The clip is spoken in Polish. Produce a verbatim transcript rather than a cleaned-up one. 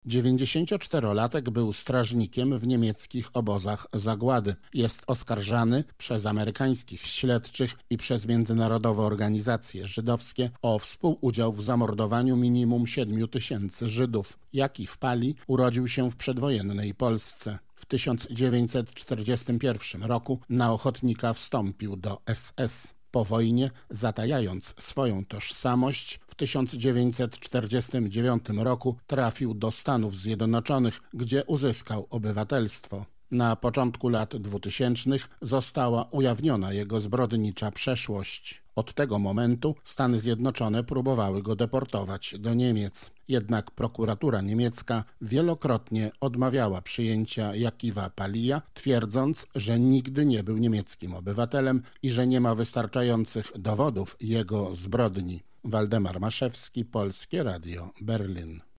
dziewięćdziesięcioczterolatek był strażnikiem w niemieckich obozach zagłady. Jest oskarżany przez amerykańskich śledczych i przez międzynarodowe organizacje żydowskie o współudział w zamordowaniu minimum siedmiu tysięcy Żydów. Jakif Pali urodził się w przedwojennej Polsce. W tysiąc dziewięćset czterdziestym pierwszym roku na ochotnika wstąpił do S S. Po wojnie, zatajając swoją tożsamość, w tysiąc dziewięćset czterdziestym dziewiątym roku trafił do Stanów Zjednoczonych, gdzie uzyskał obywatelstwo. Na początku lat dwutysięcznych została ujawniona jego zbrodnicza przeszłość. Od tego momentu Stany Zjednoczone próbowały go deportować do Niemiec. Jednak prokuratura niemiecka wielokrotnie odmawiała przyjęcia Jakiwa Palija, twierdząc, że nigdy nie był niemieckim obywatelem i że nie ma wystarczających dowodów jego zbrodni. Waldemar Maszewski, Polskie Radio, Berlin.